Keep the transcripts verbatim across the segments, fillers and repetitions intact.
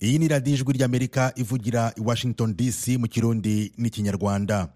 Iyi ni radiyo ijwi ry'Amerika ivugira i Washington D C mu Kirundi n'ikinyarwanda.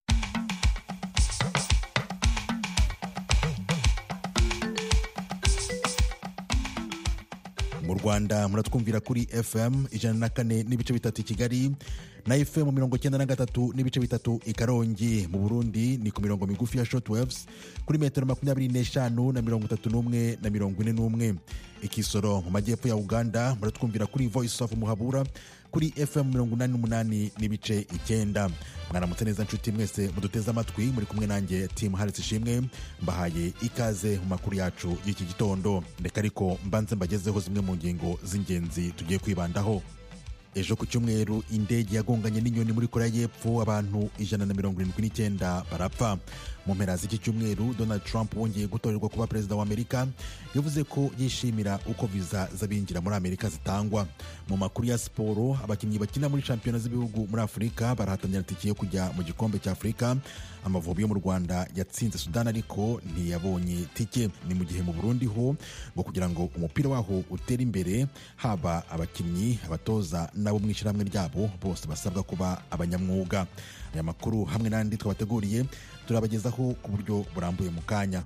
Mu Rwanda muratwumvira kuri F M ijana na kane n'ibice bitatu i Kigali na F M mirongo icyenda na gatatu n'ibice bitatu i Karongi. Mu Burundi ni ku mirongo migufi ya shortwaves kuri metero makumyabiri n'eshanu na mirongo itatu n'umwe na mirongo ine n'umwe. Ikisoro mu majyepfo ya Uganda muratwumvira kuri Voice of Muhabura kuri F M mirongo inani n'umunani n'ibice icyenda. Mwaramutse neza nshuti mwese muduteze amatwi, muri kumwe nanjye Team Harris Ishimwe, mbahaye ikaze mu makuru yacu y'iki gitondo. Ndeka ariko mbanze mbagezeho zimwe mu ngingo z'ingenzi tugiye kwibandaho. Ejo ku cyumweru indege yagonganye n'inyoni muri Korea y'Epfo, abantu ijana na mirongo irindwi n'icyenda barapfa. Mu mpera z'iki cyumweru Donald Trump wongeye gutorerwa kuba perezida wa Amerika yavuze ko yishimira uko viza z'abinjira muri Amerika zitangwa. Mu makuru ya siporo, abakinnyi bakina muri shampiyona z'ibihugu muri Afurika barahatanira tike yo kujya mu gikombe cya Afurika. Amavubi yo mu Rwanda yatsinze Sudan ariko ntiyabonye tike. Ni mu gihe mu Burundi ho ngo kugira ngo umupira waho utere imbere, haba abakinnyi, abatoza nabo mu ishyirahamwe ryabo bose basabwa kuba abanyamwuga. Aya makuru hamwe n'andi twabateguriye turabagezaho ku buryo burambuye mu kanya.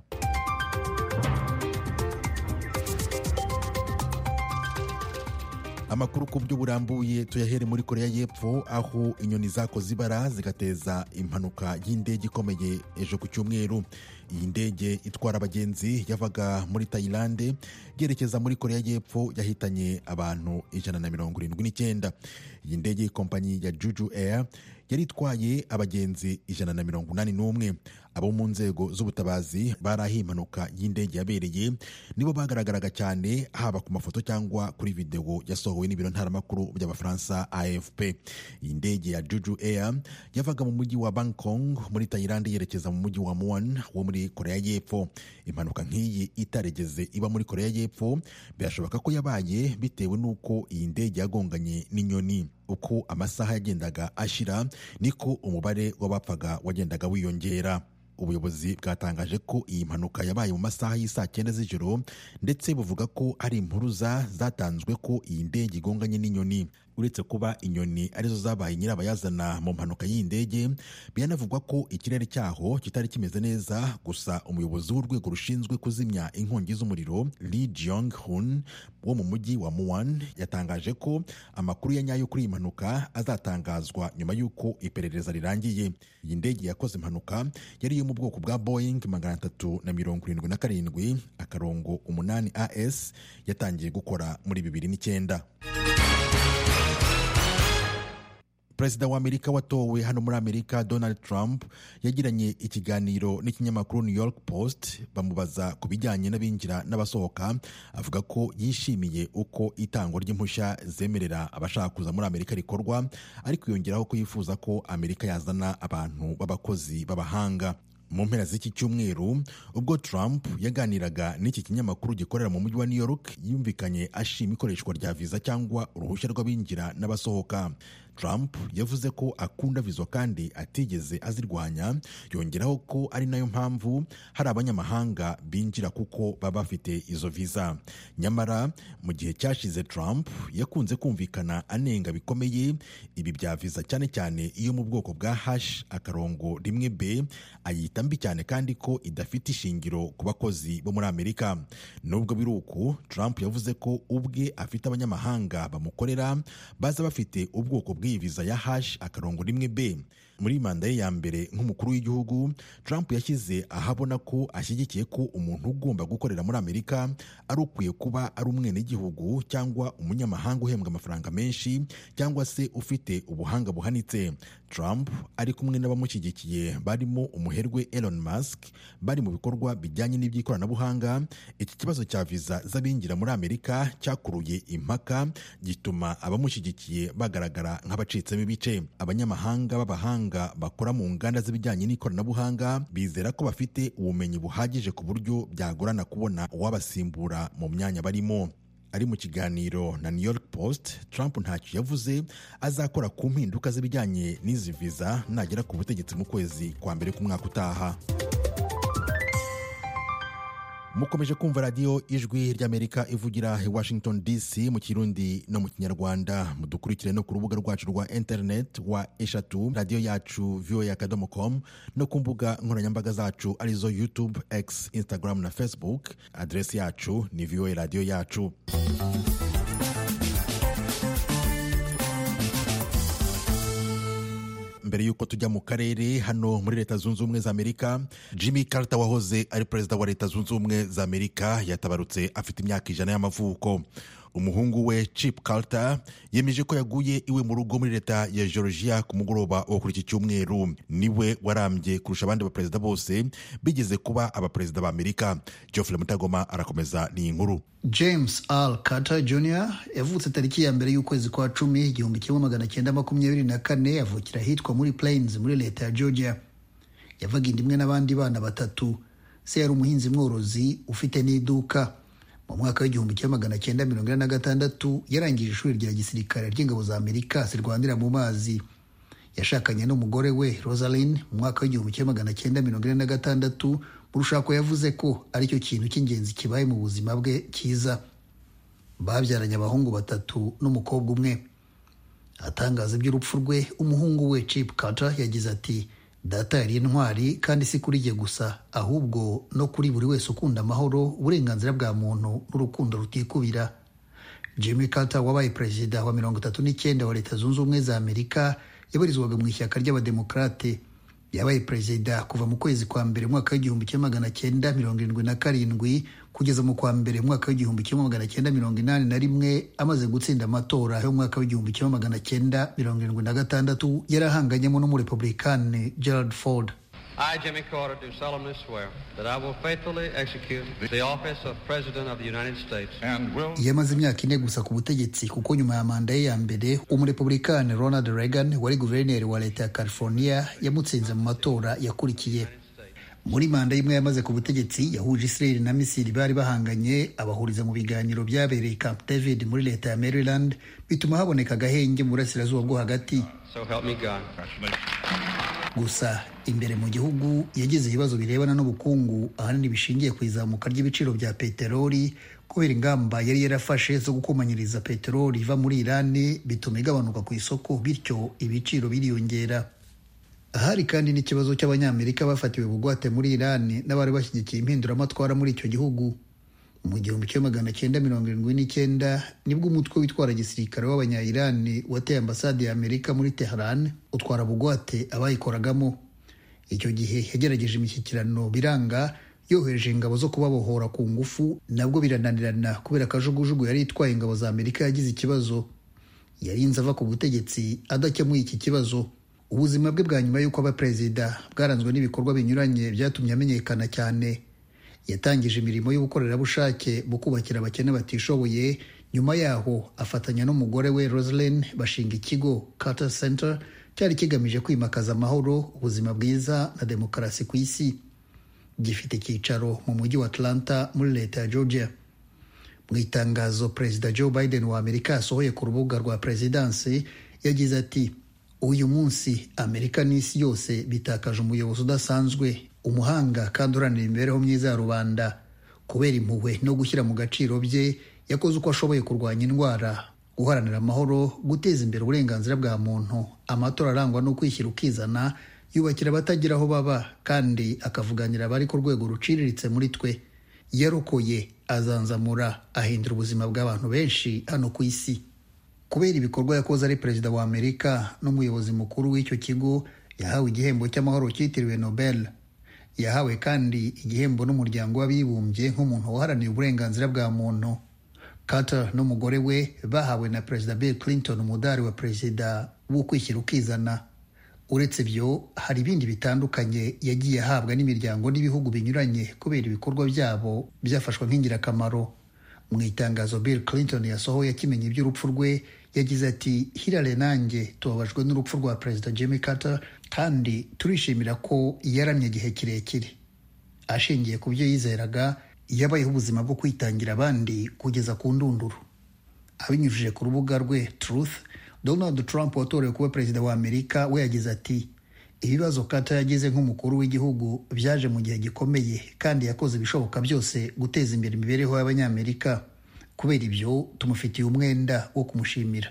Amakuru ku buryo burambuye tuyahere muri Korea y'Epfo, aho inyoni zakoze ibara zigateza impanuka y'indege ikomeye ejo ku cyumweru. Iyi ndege itwara abagenzi yavaga muri Thailand yerekeza muri Korea y'Epfo yahitanye abantu ijana na mirongo irindwi n'icyenda. Iyi ndege y'ikompanyi ya Jeju Air yari itwaye abagenzi ijana na mirongo inani n'umwe. Abo mu nzego z'ubutabazi bari aho impanuka y'indege yabereye nibo bagaragaraga cyane, haba ku mafoto cyangwa kuri video yasohowe n'ibiro ntaramakuru by'Abafaransa A F P. Iyi ndege ya Jeju Air yavaga mu mujyi wa Bangkok muri Thailand yerekeza mu mujyi wa Muan wo muri Korea y'Epfo. Impanuka nk'iyi itaregeze iba muri Korea y'Epfo, birashoboka ko yabaye bitewe n'uko iyi ndege yagonganye n'inyoni. Uko amasaha yagendaga ashira niko umubare w'abapfaga wagendaga wiyongera. Ubuyobozi bwatangaje ko iyi mpanuka yabaye mu masaha y'isaa cyenda z'ijoro, ndetse buvuga ko hari impuruza zatanzwe ko iyi ndege igonganye n'inyoni. Uretse kuba inyoni arizo zabaye nyirabayazana mu mpanuka y'iyi ndege, biranavugwa ko ikirere cyaho kitari kimeze neza. Gusa umuyobozi w'urwego rushinzwe kuzimya inkongi z'umuriro Lee Jeong-hoon wo mu mujyi wa Muan yatangaje ko amakuru ya nyayo kuri iyi mpanuka azatangazwa nyuma y'uko iperereza rirangiye. Iyi ndege yakoze impanuka yari yo mu bwoko bwa Boeing magana atatu na mirongo irindwi na karindwi akarongo umunani A S, yatangiye gukora muri bibiri n'icyenda. Perezida wa Amerika watowe hano muri Amerika Donald Trump yagiranye ikiganiro n'ikinyamakuru New York Post, bamubaza ku bijyanye n'abinjira n'abasohoka. Avuga ko yishimiye uko itangwa ry'impushya zemerera abashaka kuza muri Amerika rikorwa, ariko yongeraho ko yifuza ko Amerika yazana abantu b'abakozi b'abahanga. Mu mpera z'iki cyumweru ubwo Trump yaganiraga n'iki kinyamakuru gikorera mu mujyi wa New York, yumvikanye ashima ikoreshwa rya viza cyangwa uruhushya rw'abinjira n'abasohoka. Trump yavuze ko akunda viza kandi atigeze azirwanya, yongeraho ko ari nayo mpamvu hari abanyamahanga binjira kuko baba bafite izo viza. Nyamara mu gihe cyashize Trump yakunze kumvikana anenga bikomeye ibi bya viza, cyane cyane iyo mu bwoko bwa hash akarongo rimwe B, ayita mbi cyane kandi ko idafite ishingiro ku bakozi bo muri Amerika. Nubwo biruku, Trump yavuze ko ubwe afite abanyamahanga bamukorera baza bafite ubwoko bw'iyi viza ya hash akarongo rimwe B. Muri manda ye ya mbere nk'umukuru w'igihugu, Trump yashyize ahabona ko ashyigikiye ko umuntu ugomba gukorera muri Amerika ari ukwiye kuba ari umwenegihugu cyangwa umunyamahanga uhembwa amafaranga menshi cyangwa se ufite ubuhanga buhanitse. Trump ari kumwe n'abamushyigikiye barimo umuherwe Elon Musk bari mu bikorwa bijyanye n'iby'ikoranabuhanga. Iki kibazo cya viza z'abinjira muri Amerika cyakuruye impaka, gituma abamushyigikiye bagaragara nk'abacitsemo ibice. Abanyamahanga b'abahanga bakora mu nganda z'ibijyanye n'ikoranabuhanga bizera ko bafite ubumenyi buhagije ku buryo byagorana kubona uwabasimbura mu myanya barimo. Ari mu kiganiro na New York Post, Trump ntacyo yavuze azakora ku mpinduka z'ibijyanye n'izi viza nagera ku butegetsi mu kwezi kwa mbere k'umwaka utaha. mukomeje kumva radiyo ijwi ry'Amerika ivugira i Washington D C mu Kirundi no mu Kinyarwanda. Mudukurikire no ku rubuga rwacu rwa internet wa eshatu radiyo yacu voa akadomo com no ku mbuga nkoranyambaga zacu arizo YouTube, X, Instagram na Facebook. Adresi yacu ni voa radiyo yacu. Mbere yuko tujya mu karere, hano muri Leta Zunze Ubumwe za Amerika, Jimmy Carter wahoze ari perezida wa Leta Zunze Ubumwe za Amerika yatabarutse afite imyaka ijana y'amavuko. Umuhungu we Chip Carter yemeje ko yaguye iwe mu rugo muri leta ya Georgia ku mugoroba wo kuri iki cyumweru. Niwe warambye kurusha abandi baperezida bose bigeze kuba abaperezida ba Amerika. Geoffrey Mutagoma arakomeza ni nkuru. James Al Carter Junior yavutse tariki ya mbere y'ukwezi kwa cumi igihumbi kimwe magana cyenda makumyabiri na kane, avukira ahitwa muri Plains muri leta ya Georgia. Yavaga inda imwe n'abandi bana batatu. Se yari umuhinzi mworozi ufite n'iduka. Mu mwaka w'igihumbi kimwe magana cyenda mirongo ine na gatandatu yarangije ishuri rya gisirikare ry'ingabo za Amerika zirwanira mu mazi. Yashakanye n'umugore we Rosalind mu mwaka w'igihumbi kimwe magana cyenda mirongo ine na gatandatu. Mu rushako yavuze ko aricyo kintu cy'ingenzi kibaye mu buzima bwe cyiza. Babyaranye abahungu batatu n'umukobwa umwe. Atangaza iby'urupfu rwe, umuhungu we Chip Carter yagize ati, data yari intwari kandi si kuri jye gusa, ahubwo no kuri buri wese ukunda amahoro, uburenganzira bwa muntu n'urukundo rutikubira. Jimmy Carter wabaye perezida wa mirongo itatu n'icyenda wa Leta Zunze Ubumwe za Amerika yabarizwaga mu ishyaka ry'abademokrate. Yabaye perezida kuva mu kwezi kwa mbere mwaka w'igihumbi kimwe magana cyenda mirongo irindwi na karindwi kugeza mu kwa mbere mwaka w'igihumbi kimwe magana cyenda mirongo inani na rimwe, amaze gutsinda amatora yo mwaka w'igihumbi kimwe magana cyenda mirongo irindwi na gatandatu yarahanganyemo n'umurepublikani Gerald Ford. I, Jimmy Carter, do solemnly swear that I will faithfully execute the office of President of the United States and will... Yamaze imyaka ine gusa ku butegetsi, kuko nyuma ya manda ye ya mbere umurepublikani Ronald Reagan wari guverineri wa leta ya California yamutsinze mu matora yakurikiye. Muri manda imwe yamaze ku butegetsi yahuje Israel na Misiri bari bahanganye, abahuriza mu biganiro byabereye Camp David muri leta ya Maryland, bituma haboneka agahenge mu burasirazuba bwo hagati. So help me God. Gusa imbere mu gihugu yagize ibibazo birebana n'ubukungu, ahanini bishingiye ku izamuka ry'ibiciro bya peteroli kubera ingamba yari yarafashe zo gukomanyiriza peteroli iva muri Iran, bituma igabanuka ku isoko, bityo ibiciro biriyongera. Ahari kandi n'ikibazo cy'abanyamerika bafatiwe bugwate muri Iran n'abari bashyigikiye impinduramatwara muri icyo gihugu. Mu gihumbi kimwe magana cyenda mirongo irindwi n'icyenda nibwo umutwe witwara gisirikare w'abanya-Iran wateye ambasade ya Amerika muri Tehran utwara bugwate abayikoragamo. Icyo gihe yagerageje imishyikirano biranga, yohereje ingabo zo kubabohora ku ngufu, nabwo birananirana kubera kajugujugu yari itwaye ingabo za Amerika yagize ikibazo. Yarinze ava ku butegetsi adakemuye iki kibazo. Ubuzima bwe bwa nyuma y'uko aba perezida bwaranzwe n'ibikorwa binyuranye byatumye amenyekana cyane. Yatangije imirimo y'ubukorerabushake mu kubakira abakene batishoboye. Nyuma yaho afatanya n'umugore we Rosalind bashinga ikigo Carter Center cyari kigamije kwimakaza amahoro, ubuzima bwiza na demokarasi ku isi. Gifite icyicaro mu mujyi wa Atlanta muri leta ya Georgia. Mu itangazo Perezida Joe Biden wa Amerika yasohoye ku rubuga rwa Presidancy yagize ati, uyu munsi Amerika n'isi yose bitakaje umuyobozi udasanzwe, umuhanga kandi uranira imibereho myiza ya rubanda. Kubera impuhwe no gushyira mu gaciro bye, yakoze uko ashoboye kurwanya indwara, guharanira amahoro, guteza imbere uburenganzira bwa muntu, amatora arangwa no kwishyira ukizana, yubakira abatagira aho baba kandi akavuganira abari ku rwego ruciriritse muri twe. Yarokoye, azanzamura, ahindura ubuzima bw'abantu benshi hano ku isi. Kubera ibikorwa yakoze ari perezida wa Amerika n'umuyobozi mukuru w'icyo kigo, yahawe igihembo cy'amahoro cyitiriwe Nobel. Yahawe kandi igihembo n'umuryango w'abibumbye nk'umuntu waharaniye uburenganzira bwa muntu. Carter n'umugore we bahawe na Perezida Bill Clinton umudari wa perezida wo kwishyira ukizana. Uretse byo, hari ibindi bitandukanye yagiye ahabwa n'imiryango n'ibihugu binyuranye kubera ibikorwa byabo byafashwe nk'ingirakamaro. Mu itangazo Bill Clinton yasohoye akimenye iby'urupfu rwe, yagize ati, Hillary nanjye tubabajwe n'urupfu rwa Perezida Jimmy Carter kandi turishimira ko yaramye igihe kirekire. Ashingiye ku byo yizeraga, yabayeho ubuzima bwo kwitangira abandi kugeza ku ndunduro. Abinyujije ku rubuga rwe Truth, Donald Trump watorewe kuba perezida wa Amerika we yagize ati, ibibazo Carter yagize nk'umukuru w'igihugu byaje mu gihe gikomeye kandi yakoze ibishoboka byose guteza imbere imibereho y'abanyamerika. Kubera ibyo tumufitiye umwenda wo kumushimira.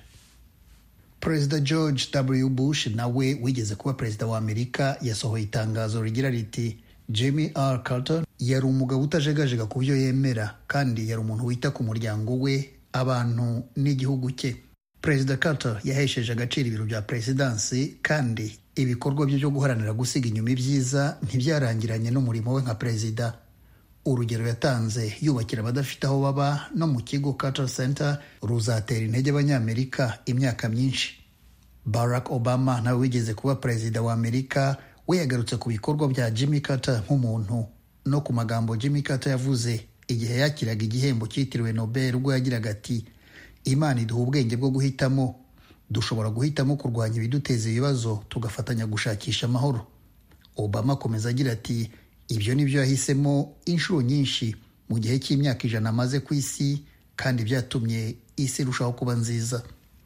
Perezida George W. Bush nawe wigeze kuba perezida wa Amerika yasohoye itangazo rigira riti Jimmy R. Carter yari umugabo utajegajega ku byo yemera kandi yari umuntu wita ku muryango we, abantu n'igihugu cye. Perezida Carter yahesheje agaciro ibiro bya presidansi kandi ibikorwa bye byo guharanira gusiga inyuma ibyiza ntibyarangiranye n'umurimo we nka perezida. Urugero yatanze yubakira abadafite aho baba no mu kigo Carter Center ruzatera intege abanyamerika imyaka myinshi. Barack Obama nawe wigeze kuba perezida wa Amerika we yagarutse ku bikorwa bya Jimmy Carter nk'umuntu no ku magambo Jimmy Carter yavuze igihe yakiraga igihembo cyitiriwe Nobel ubwo yagiraga ati Imana iduha ubwenge bwo guhitamo, dushobora guhitamo kurwanya ibiduteza ibibazo tugafatanya gushakisha amahoro. Obama akomeza agira ati ibyo nibyo yahisemo inshuro nyinshi mu gihe cy'imyaka ijana amaze ku isi kandi byatumye isi irushaho kuba nziza.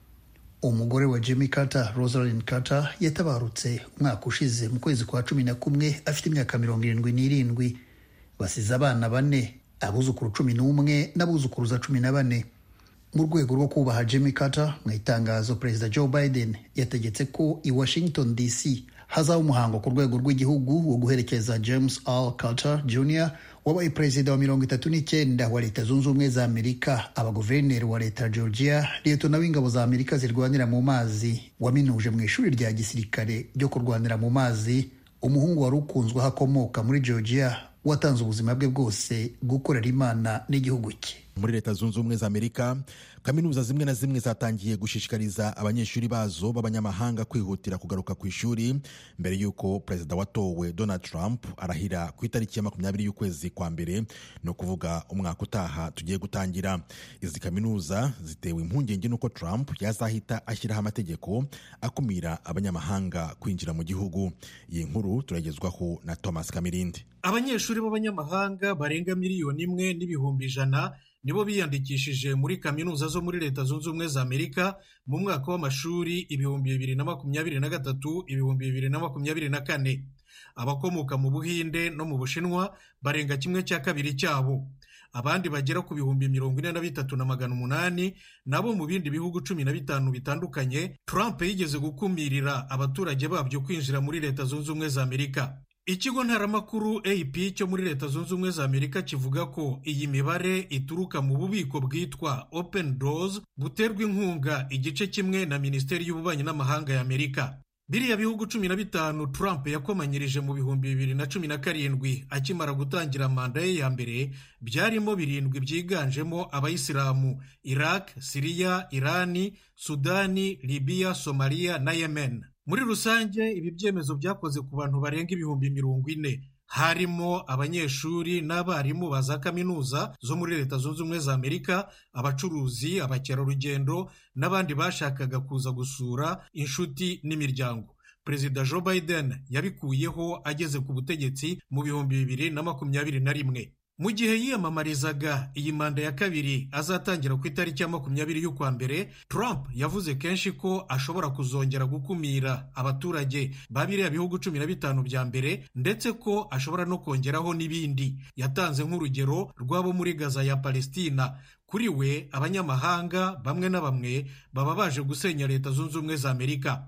Umugore wa Jimmy Carter, Rosalind Carter, yatabarutse umwaka ushize mu kwezi kwa cumi na kumwe afite imyaka mirongo irindwi n'irindwi. Basize abana bane, abuzukuru cumi n'umwe n'abuzukuruza cumi na bane. Mu rwego rwo kubaha Jimmy Carter, mu itangazo Perezida Joe Biden yategetse ko i Washington D C hazaba umuhango ku rwego rw'igihugu wo guherekeza James R. Carter Junior wabaye perezida wa mirongo itatu n'icyenda wa Leta Zunze Ubumwe za Amerika, abaguverineri wa Leta Georgia, Liyetona w'ingabo za Amerika zirwanira mu mazi, waminuje mu ishuri rya gisirikare ryo kurwanira mu mazi, umuhungu wari ukunzwe hakomoka muri Georgia watanze ubuzima bwe bwose gukorera Imana n'igihugu cye. Muri Leta Zunze Ubumwe za Amerika, kaminuza zimwe na zimwe zatangiye gushishikariza abanyeshuri bazo b'abanyamahanga kwihutira kugaruka ku ishuri mbere y'uko perezida watowe Donald Trump arahira ku itariki ya makumyabiri y'ukwezi kwa mbere, no kuvuga umwaka utaha tugiye gutangira. Izi kaminuza zitewe impungenge n'uko Trump yazahita ashyiraho amategeko akumira abanyamahanga kwinjira mu gihugu. Iyi nkuru turagezwaho na Thomas Kamirindi. Abanyeshuri b'abanyamahanga barenga miliyoni imwe n'ibihumbi ijana nibo biyandikishije muri kaminuza zo muri Leta Zunze Ubumwe za Amerika mu mwaka w'amashuri ibihumbi bibiri na makumyabiri na gatatu ibihumbi bibiri na makumyabiri na kane. Abakomoka mu Buhinde no mu Bushinwa barenga kimwe cya kabiri cyabo. Abandi bagera ku bihumbi mirongo ine na bitatu na magana umunani nabo mu bindi bihugu cumi na bitanu bitandukanye Trump yigeze gukumirira abaturage babyo kwinjira muri Leta Zunze Ubumwe za Amerika. Ikigo ntaramakuru A P cyo muri Leta Zunze Ubumwe za Amerika kivuga ko iyi mibare ituruka mu bubiko bwitwa Open Doors buterwa inkunga igice kimwe na Minisiteri y'Ububanyi n'Amahanga ya Amerika. Biriya bihugu cumi na bitanu Trump yakomanyirije mu bihumbi bibiri na cumi na karindwi akimara gutangira manda ye ya mbere byarimo birindwi byiganjemo abayisilamu: Iraq, Syria, Irani, Sudani, Libya, Somalia na Yemen. Muri rusange ibi byemezo byakoze ku bantu barenga ibihumbi mirongo ine, harimo abanyeshuri n'abarimu ba za kaminuza zo muri Leta Zunze Ubumwe za Amerika, abacuruzi, abakerarugendo n'abandi bashakaga kuza gusura inshuti n'imiryango. Perezida Joe Biden yabikuyeho ageze ku butegetsi mu bihumbi bibiri na makumyabiri na rimwe. Mu gihe yiyamamarizaga iyi manda ya kabiri azatangira ku itariki ya makumyabiri y'ukwa mbere, Trump yavuze kenshi ko ashobora kuzongera gukumira abaturage ba biriya bihugu cumi na bitanu bya mbere, ndetse ko ashobora no kongeraho n'ibindi. Yatanze nk'urugero rw'abo muri Gaza ya Palestina. Kuri we abanyamahanga bamwe na bamwe baba baje gusenya Leta Zunze Ubumwe za Amerika.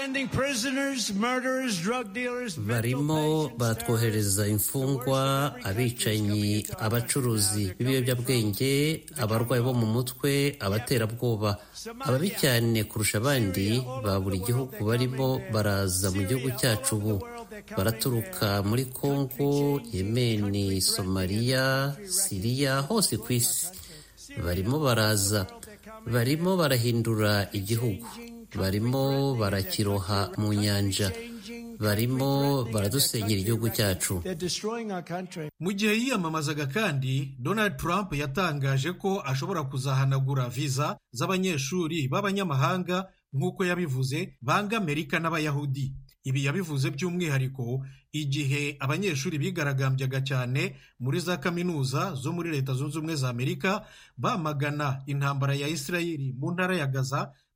Barimo batwohereza imfungwa, abicanyi, abacuruzi b'ibiyobyabwenge, abarwayi bo mu mutwe, abaterabwoba. Ababi cyane kurusha abandi ba buri gihugu barimo baraza mu gihugu cyacu ubu. Baraturuka muri Kongo, Yemeni, Somalia, Syria, hose ku isi. Barimo baraza, barimo barahindura igihugu, barimo barakiroha mu nyanja, barimo baradusenyera igihugu cyacu. Mu gihe yiyamamazaga kandi, Donald Trump yatangaje ko ashobora kuzahanagura viza z'abanyeshuri b'abanyamahanga nk'uko yabivuze banga Amerika n'Abayahudi. Ibi yabivuze by'umwihariko igihe abanyeshuri bigaragambyaga cyane muri za kaminuza zo muri Leta Zunze Ubumwe za Amerika bamagana intambara ya Isirayeli mu ntara ya Gaza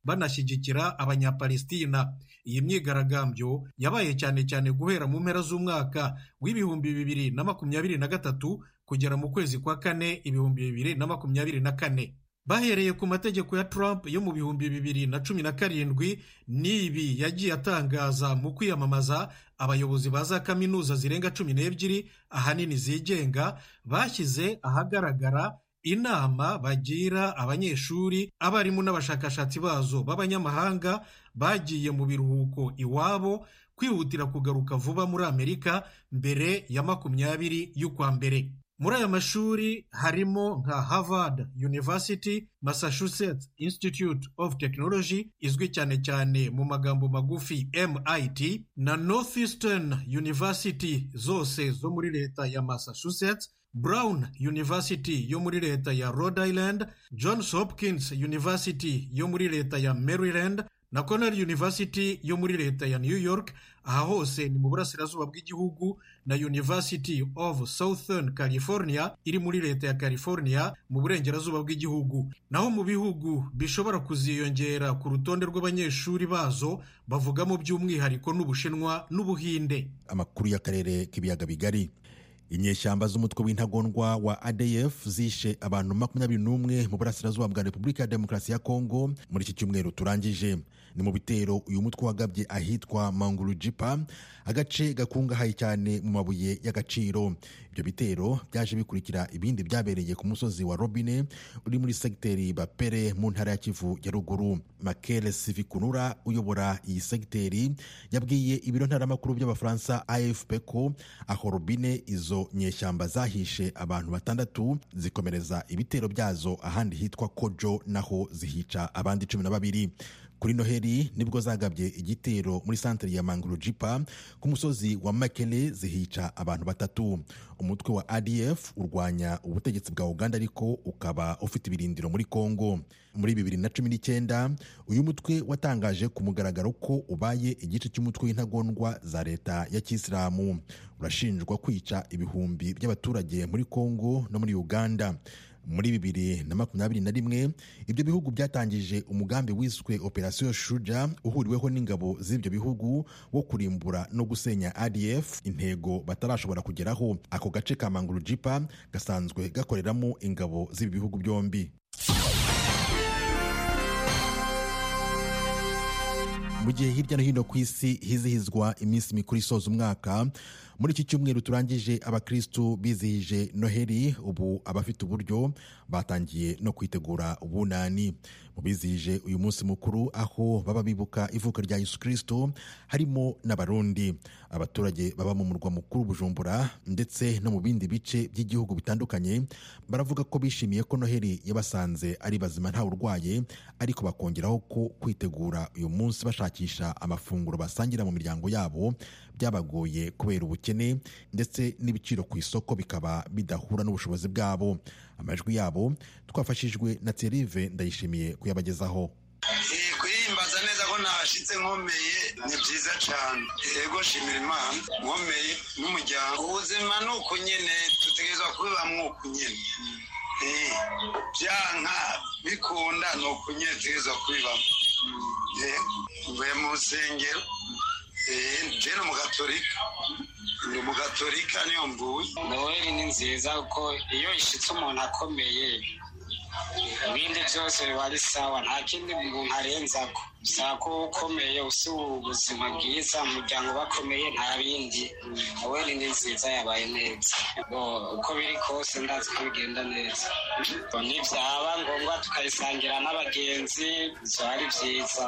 banashyigikira abanyapalestina. Iyi myigaragambyo yabaye cyane cyane guhera mu mpera z'umwaka w'ibihumbi bibiri na makumyabiri na gatatu kugera mu kwezi kwa kane ibihumbi bibiri na makumyabiri na kane. Bahereye ku mategeko ya Trump yo mu bihumbi bibiri na cumi na karindwi, n'ibi yagiye atangaza mu kwiyamamaza, abayobozi ba za kaminuza zirenga cumi n'ebyiri ahanini zigenga bashyize ahagaragara inama bagira abanyeshuri, abarimu n'abashakashatsi bazo b'abanyamahanga bagiye mu biruhuko iwabo kwihutira kugaruka vuba muri Amerika mbere ya makumyabiri y'ukwa mbere. Muri aya mashuri harimo nka Harvard University, Massachusetts Institute of Technology izwi cyane cyane mu magambo magufi M I T, na Northeastern University zose zo muri leta ya Massachusetts, Brown University yo muri leta ya Rhode Island, Johns Hopkins University yo muri leta ya Maryland na Cornell University yo muri leta ya New York. Aha hose ni mu burasirazuba bw'igihugu, na University of Southern California iri muri leta ya California mu burengerazuba bw'igihugu. Naho mu bihugu bishobora kuziyongera ku rutonde rw'abanyeshuri bazo bavugamo by'umwihariko n'Ubushinwa n'Ubuhinde. Amakuru y'akarere k'ibiyaga bigari. Inyeshyamba z'umutwe w'intagondwa wa A D F zishe abantu makumyabiri n'umwe mu burasirazuba bwa Repubulika ya Demokarasi ya Kongo muri iki cyumweru turangije. Ni mu bitero uyu mutwe wagabye ahitwa Mangurujipa, agace gakungahaye cyane mu mabuye y'agaciro. Ibyo bitero byaje bikurikira ibindi byabereye ku musozi wa Robine uri muri segiteri Bapere mu ntara ya Kivu ya ruguru. Makele Sivikunura uyobora iyi segiteri yabwiye ibiro ntaramakuru by'Abafaransa A F P ko aho Robine izo nyeshyamba zahishe abantu batandatu, zikomereza ibitero byazo ahandi hitwa Kojo naho zihica abandi cumi na babiri. Kuri Noheli nibwo zagabye igitero muri santere ya Mangurujipa ku musozi wa Makele zihica abantu batatu. Umutwe wa A D F urwanya ubutegetsi bwa Uganda ariko ukaba ufite ibirindiro muri Kongo. Muri bibiri na cumi n'icyenda uyu mutwe watangaje ku mugaragaro ko ubaye igice cy'umutwe w'intagondwa za leta ya Kisilamu. Urashinjwa kwica ibihumbi by'abaturage muri Kongo no muri Uganda. Muri bibiri na makumyabiri na rimwe ibyo bihugu byatangije umugambi wiswe Operation Shuja uhuriweho n'ingabo z'ibyo bihugu wo kurimbura no gusenya A D F, intego batarashobora kugeraho. Ako gace ka Mangurujipa gasanzwe gakoreramo ingabo z'ibi bihugu byombi. Mu gihe hirya no hino ku isi hizihizwa iminsi mikuru isoza umwaka, muri iki cyumweru turangije abakristu bizihije Noheli. Ubu abafite uburyo batangiye no kwitegura ubunani. Mu bizihije uyu munsi mukuru aho baba bibuka ivuka rya Yesu Kristo harimo n'Abarundi. Abaturage baba mu murwa mukuru Bujumbura ndetse no mu bindi bice by'igihugu bitandukanye baravuga ko bishimiye ko Noheli yabasanze ari bazima nta urwaye, ariko bakongeraho ko kwitegura uyu munsi bashakisha amafunguro basangira mu miryango yabo byabagoye kubera ubukene ndetse n'ibiciro ku isoko bikaba bidahura n'ubushobozi bwabo. Amajwi yabo twafashijwe na Thierry Ndayishimiye kuyabagezaho. Kwihimbaza neza ko nashitse nkomeye ni byiza cyane. Yego shimira Imana nkomeye n'umuryango. Ubuzima ni uko nyene tutegerezwa kubibamwo uko nyene. Eh byanka bikunda no uko nyene tutegerezwa kubibamwo. Eh mwe mu rusengero. Eh jeno mu Gatolika. Ndi mu Gatolika niyo mvuye. Noheli ni nziza kuko iyo ishitse umuntu akomeye ibindi byose biba ari sawa, nta kindi umuntu arenzako. Sako ukomeye usi ubuzima bwiza, umuryango bakomeye nta bindi. Noheli ni nziza yabaye neza. Uko biri kose ndazi ko bigenda neza. Nibyaba ngombwa tukayisangira n'abagenzi biba ari byiza,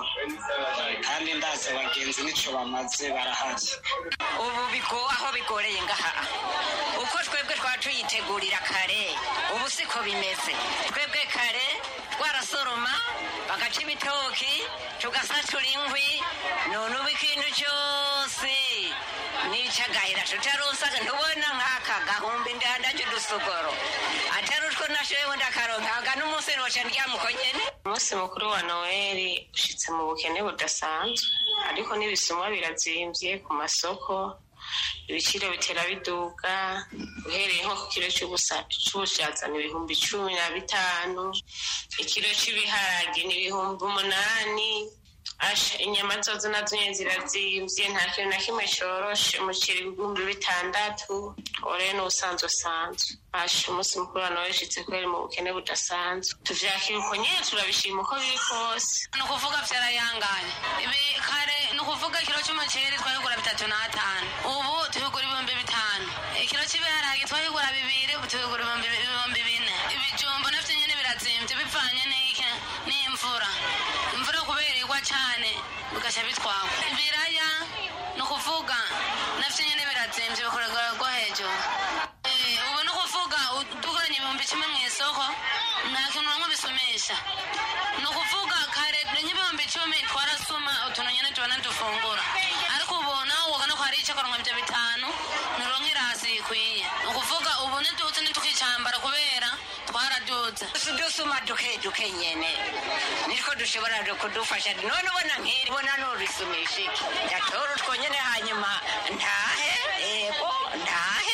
kandi ndazi abagenzi nico bamaze barahari. Ubu biko aho bigoreye ngaha uko twebwe twacuyitegurira kare, ubu siko bimeze. Twebwe kare twarasoroma bagaca ibitoki tugasatura inkwi, none ubu ikintu cyose nicagahira tutarusaga. Ntubona nk'aka gahumbi ndandaje udusogoro atari utwo nashoyeho ndakaronkaga n'umunsi noca ndyamuko nyene. Umunsi mukuru wa Noheli ushitse mu bukene budasanzwe, ariko n'ibisumwa birazimvye ku masoko. ibiciro bitera biduga uhereye nko ku kiro c'ubushaza ni ibihumbi cumi na bitanu, ikiro c'ibiharage ni ibihumbi umunani. Asha inyama zozo nazo nyene zirazimvye, nta kintu na kimwe coroshe. Umuceri ibihumbi bitandatu, ore n'ubusanzwe usanzwe. Asha umunsi mukuru wa Noheli ushitse kubera mu bukene budasanzwe, tuvyakira uko nyene turabishima uko biri kose. Ni ukuvuga vyarayanganye, ibi kare ni ukuvuga ikiro c'umuceri twabigura bitatu n'atanu, ubu tubigura ibihumbi bitanu. Ikiro c'ibiharage twabigura bibiri, ubu tubigura ibihumbi bine. Ibijumbu navyo nyene birazimvye bivanye n'iki n'imvura, imvura kubera igwa cane bigaca bitwawe. Ibiraya ni ukuvuga navyo nyene birazimvye bikorerwa rwo hejuru. Ubu ni ukuvuga dukoranye ibihumbi kimwe mw'isoko nta kintu namwe bisumisha. Ni ukuvuga kare nk'ibihumbi icumi twarasuma utuntu nyene tubona dufungura, ariko ubu nawe ubona ko hari ico karonka ivyo bitanu nturonka irasi ikwiye. Ni ukuvuga ubu ntiduze ntitukicambara kubera twaraduze. Dusuma duke duke nyene niko dushobora kudufasha. None ubona nk'iri bona n'urisumisha iki yatora utwo nyene hanyuma ntahe ego ntahe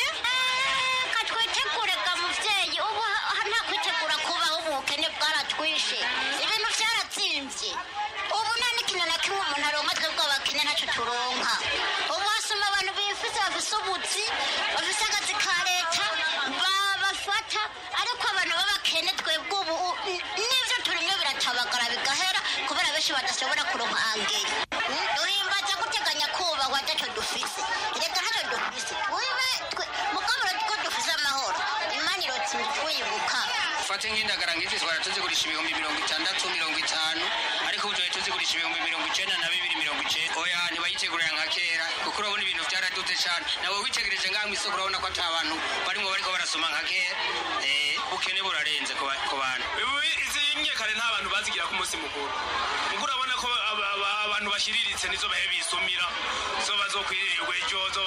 katwitegurega muvyeyi. Ubu nta kwitegura kubaho, ubukene bwaratwishe, ibintu vyaratsimvye. Ubu nta n'ikintu na kimwe umuntu aronka, twebwe abakene ntaco turonka. Ubu hasoma abantu bifise bafise ubuzi bafise akazi ka leta babafata, ariko abantu b'abakene twebwe ubu n'ivyo turimwe biratabagara bigahera kubera benshi badashobora kuronka angeri. Duhimbaza guteganya kubahwa ataco dufise, reka ntaco dufise twibe mugabura ko dufise amahoro, Imana irotse twibuka. Fate nk'indagara ngifise twara tuzigurisha ibihumbi mirongo itandatu mirongo itanu, ariko ubu tuje tuzigurisha ibihumbi mirongo icenda na bibiri mirongo icenda. Oya ntibayitegurira nka kera kuko urabona ibintu vyaraduze cane. Nawe witegereje ngaha mw'isoko urabona ko ata bantu barimwo bariko barasoma nka kera. Eh, ubukene burarenze ku bantu. Izi nyekare nta bantu bazigira ku munsi mukuru. Mukuru urabona ko abantu bashiriritse nizo bahe bisumira, zo bazokwirirwa ejo, zo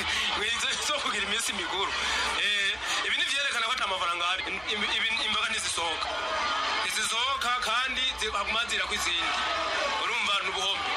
zo kugira iminsi mikuru. Eh, ibi ni vyerekana ko ata mafaranga ari. Imboga ntizisohoka ntizisohoka kandi zigumazira kw'izindi, urumva n'ubuhombe.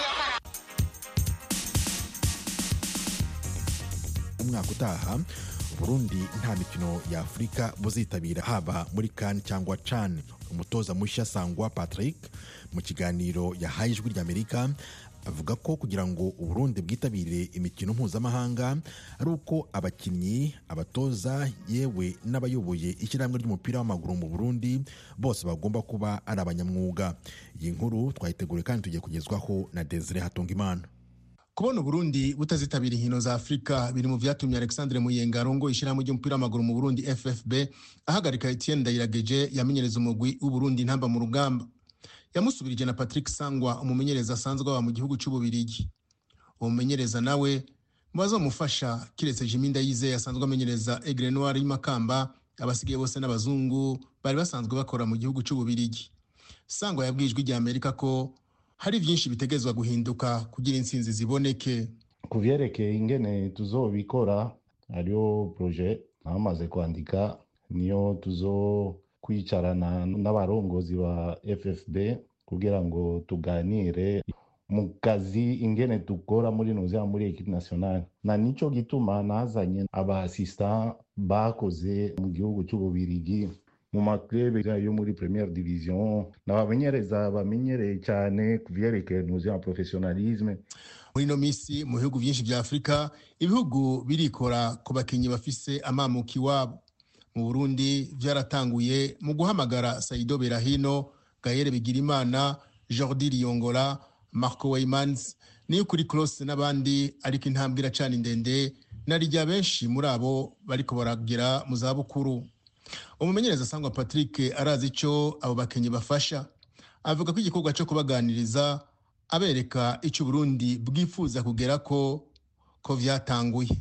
Umwaka utaha Burundi nta mikino ya Afurika buzitabira, haba muri CAN cyangwa CHAN. Umutoza mushya Sangwa Patrick mu kiganiro yahaye Ijwi ry'Amerika avuga ko kugira ngo Uburundi bwitabire imikino mpuzamahanga ari uko abakinnyi, abatoza, yewe n'abayoboye ishyirahamwe ry'umupira w'amaguru mu Burundi bose bagomba kuba ari abanyamwuga. Iyi nkuru twayiteguriye kandi tugiye kugezwaho na Desire Hatungimana. Kubona Burundi butazitabira inkino za Afrika biri mu vyatumye Alexandre Muyenga arongo ishyirahamwe ry'umupira w'amaguru mu Burundi F F B ahagarika Etienne Ndayirageje yamenyereza umugwi w'u Burundi ntamba mu rugamba. Yamusubirije na Patrick Sangwa umumenyereza asanzwe aba mu gihugu cy'Ububirigi. Uwo mumenyereza nawe bazomufasha kiretse Jimmy Ndayizeye asanzwe amenyereza Aigle Noir y'Imakamba, abasigaye bose n'abazungu bari basanzwe bakora mu gihugu cy'Ububirigi. Sangwa yabwiye Ijwi ry'Amerika ko hari byinshi bitegezwa guhinduka kugira intsinzi ziboneke. Kuvyerekeye ingene tuzobikora ariyo projet namaze kwandika, niyo tuzo kwicarana n'abarongozi ba F F B kugira ngo tuganire mu kazi ingene dukora muri nozera muri equipe nationale. Na nico gituma nazanye aba assistant bakoze mu gihugu cy'Ububirigi mu maklebe yo muri première division, n'abamenyereza bamenyereye cyane kuvyerekeye nozera professionnalisme. Muri no misi mu bihugu byinshi bya Afrika ibihugu birikora ku bakinyi bafise amamuki wabo. Mu Burundi vyaratanguye mu guhamagara Saido Berahino, Gaël Bigirimana, Jordi Liyongola, Marco Weymans, niyo kuri Close n'abandi, ariko intambwe iracana ndende narijya benshi muri abo bariko baragera mu za bukuru. Umumenyereza Sangwa Patrick arazi ico abo bakenye bafasha, avuga ko igikorwa cyo kubaganiriza abereka ico Burundi bwifuza kugera ko ko vyatanguye.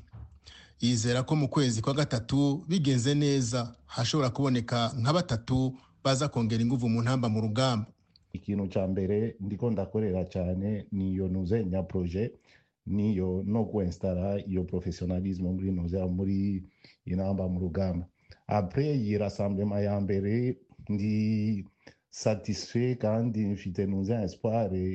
Yizera ko mu kwezi kwa gatatu bigenze neza hashobora kuboneka nka batatu baza kongera inguvu mu ntamba mu rugamba. Ikintu ca mbere ndiko ndakorera cyane niyo nuze nya projet, niyo no kuinstara iyo professionnalisme muri nuze muri inamba mu rugamba. Après iyi rassemblement ya mbere ndi satisfait kandi mfite nuze espoir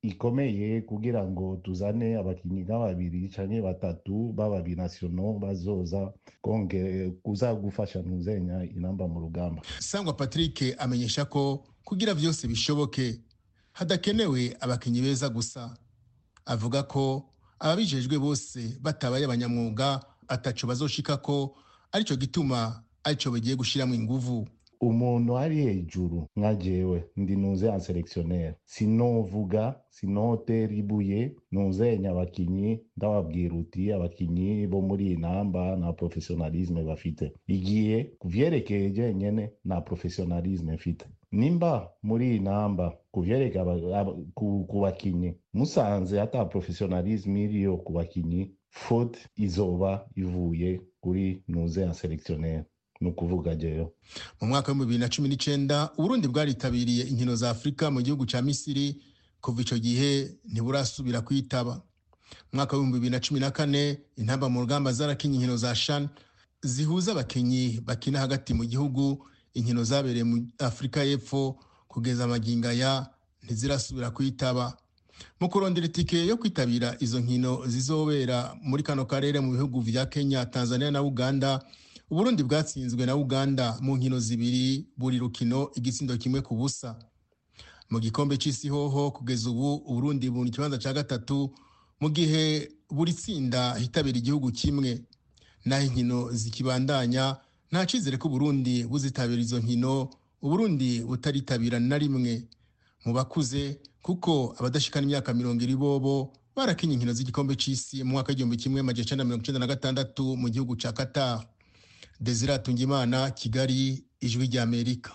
ikomeye kugira ngo tuzane abakinyi nka babiri canke batatu baba binationaux bazoza konge kuza gufasha ntuzenya inamba mu rugamba. Sangwa Patrick amenyesha ko kugira vyose bishoboke hadakenewe abakinyi beza gusa. Avuga ko ababijejwe bose batabaye abanyamwuga ataco bazoshika ko arico gituma arico bagiye gushiramo inguvu. Umuntu ari hejuru nka jewe ndi nuze en sélectionnaire sinovuga sinoteribuye nuzenya abakinyi ndababwira uti abakinyi bo muri inamba na professionalisme bafite igiye kuvyerekeye nyene na professionalisme mfite nimba muri inamba kuvyerekeye ku bakinyi musanze ata professionalisme iriyo ku bakinyi faute izoba ivuye kuri nuze en sélectionnaire. Nukuvuga jeyo mu mwaka wa bibiri na cumi n'icenda Uburundi bwaritabiriye inkino za Afrika mu gihugu ca Misiri. Kuva ico gihe ntiburasubira kwitaba. Mu mwaka wa bibiri na cumi na kane intamba mu rugamba zarakinye inkino za CHAN zihuza abakinyi bakina hagati mu gihugu. Inkino zabereye mu Afrika y'Epfo kugeza amaginga ya ntizirasubira kwitaba. Mu kurondera itike yo kwitabira izo nkino zizobera muri kano karere mu bihugu vya Kenya, Tanzania na Uganda, Uburundi bwatsinzwe na Uganda mu nkino zibiri, buri rukino igitsindo kimwe ku busa. Mu gikombe c'isi hoho kugeza ubu Uburundi buri kibanza ca gatatu mu gihe buri tsinda hitabira igihugu kimwe. Naho inkino zikibandanya nta cizere ko Uburundi buzitabira izo nkino, Uburundi butaritabira na rimwe. Mu bakuze kuko abadashikana imyaka mirongo iri bobo barakinye inkino z'igikombe c'isi mu mwaka w'igihumbi kimwe amajana icenda mirongo icenda na gatandatu mu gihugu ca Qatar. Desire Tungimana, Kigali, Ijwi ry'Amerika.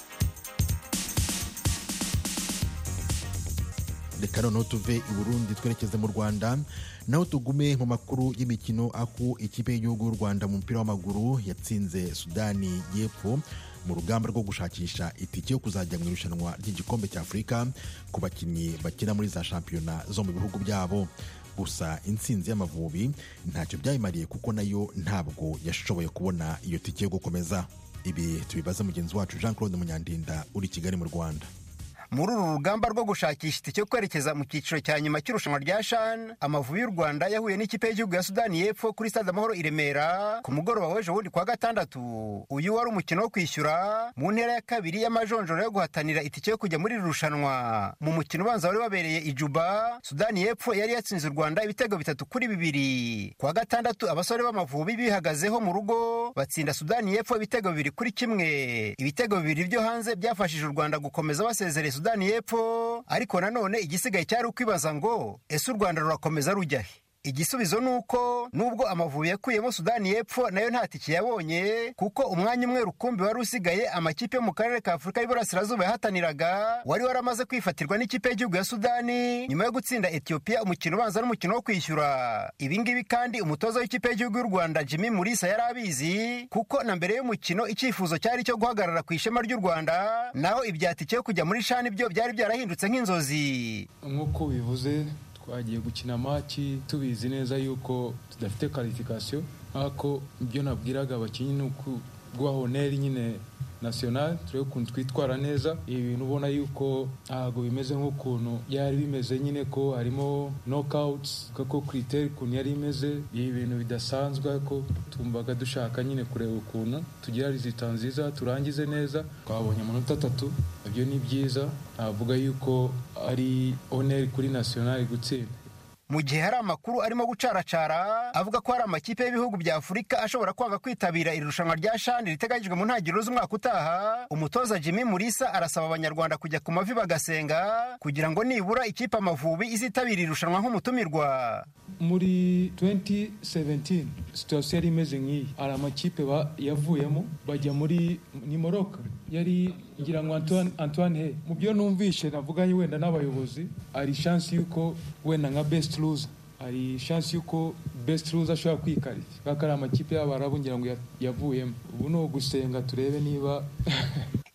Reka noneho tuve i Burundi twerekeze mu Rwanda, naho tugume mu makuru y'imikino. Aku ikipe y'igihugu y'u Rwanda mu mupira w'amaguru yatsinze Sudani y'Epfo mu rugamba rwo gushakisha itike yo kuzajya mu irushanwa ry'igikombe cya Afurika ku bakinnyi bakina muri za shampiyona zo mu bihugu byabo. Gusa intsinzi y'Amavubi ntacyo byayimariye kuko nayo ntabwo yashoboye kubona iyo tike yo gukomeza. Ibi tubibaza mugenzi wacu Jean Claude Munyandinda uri Kigali mu Rwanda. Muri uru rugamba rwo gushakisha itike yo kwerekeza mu cyiciro cya nyuma cy'irushanwa rya CHAN, Amavubi y'u Rwanda yahuye n'ikipe y'igihugu ya Sudani y'Epfo kuri Stade Amahoro i Remera ku mugoroba w'ejo bundi kwa gatandatu. Uyu wari umukino wo kwishyura mu ntera ya kabiri y'amajonjoro yo guhatanira itike yo kujya muri iri rushanwa. Mu mukino ubanza wari wabereye i Juba, Sudani y'Epfo yari yatsinze u Rwanda ibitego bitatu kuri bibiri. Kwa gatandatu abasore b'Amavubi bihagazeho mu rugo batsinda Sudani y'Epfo ibitego bibiri kuri kimwe. Ibitego bibiri byo hanze byafashije u Rwanda gukomeza basezerera Sudani y'Epfo, ariko nanone igisigaye cyari ukwibaza ngo ese u Rwanda rurakomeza rujya he? Igisubizo nuko nubwo Amavubi yakuyemo Sudani y'Epfo nayo nta tike yabonye, kuko umwanya umwe rukumbi wari usigaye amakipe yo mu karere ka Afurika y'Iburasirazuba yahataniraga wari waramaze kwifatirwa n'ikipe y'igihugu ya Sudani nyuma yo gutsinda Ethiopia umukino ubanza n'umukino wo kwishyura. Ibi ngibi kandi umutoza w'ikipe y'igihugu y'u Rwanda Jimmy Mulisa yari abizi, kuko na mbere y'umukino icyifuzo cyari cyo guhagarara ku ishema ry'u Rwanda, naho ibya tike yo kujya muri CHAN byo byari byarahindutse nk'inzozi. Nk'uko bivuze twagiye gukina maci tubizi neza yuko tudafite qualification, ako ibyo nabwiraga abakinnyi nuko guhonera nyine national turebe ukuntu twitwara neza. Ibi bintu ubona yuko ntabwo bimeze nk'ukuntu yari bimeze, nyine ko harimo knockouts, kako critère ukuntu yari imeze, ibi bintu bidasanzwe, ko tumbaga dushaka nyine kureba ukuntu tugira resultat nziza turangize neza. Twabonye amanota atatu, ibyo ni byiza, navuga yuko ari honor kuri national gutsinda. Mu gihe hari amakuru arimo gucaracara avuga ko hari amakipe y'ibihugu bya Afurika ashobora kwanga kwitabira irushanwa rya CHAN riteganyijwe mu ntangiriro z'umwaka utaha, umutoza Jimmy Mulisa arasaba abanyarwanda kujya ku mavi bagasenga kugira ngo nibura ikipe Amavubi izitabira irushanwa nk'umutumirwa. Muri twenty seventeen situation yari imeze nk'iyi, hari amakipe yavuyemo bajya muri ni Morocco, yari ngira ngo Antoine Antoine he mu byo numvishe navuganye wenda n'abayobozi, ari chance yuko wenda nka best loser, ari chance yuko best loser ashobora kwikarishya kaka ari amakipe y'Abarabu ngira ngo yavuyemo. Ubu no gusenga turebe niba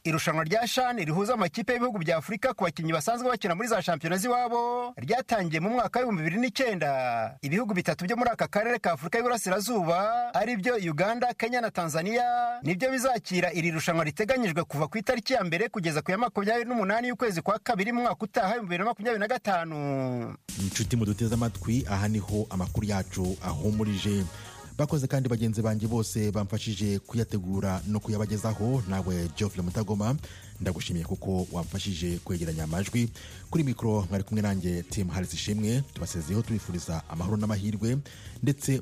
irushanwa rya CHAN rihuza amakipe y'ibihugu bya Afurika ku bakinnyi basanzwe bakina muri za shampiyona z'iwabo ryatangiye mu mwaka w'ibihumbi bibiri n'icyenda. Ibihugu bitatu byo muri aka karere ka Afurika y'Iburasirazuba ari byo Uganda, Kenya na Tanzania nibyo bizakira iri rushanwa riteganyijwe kuva ku itariki ya mbere kugeza ku ya makumyabiri n'umunani y'ukwezi kwa kabiri mu mwaka utaha w'ibihumbi bibiri na makumyabiri na gatanu. Inshuti muduteze amatwi, aha niho amakuru yacu ahumurije. Bakoze kandi bagenzi banjye bose bamfashije kuyategura no kuyabagezaho. Nawe Geoffrey Mutagoma ndagushimiye kuko wamfashije kwegeranya amajwi. Kuri mikro mwari kumwe nanjye Tim Harris Ishimwe, tubasezeho tubifuriza amahoro n'amahirwe ndetse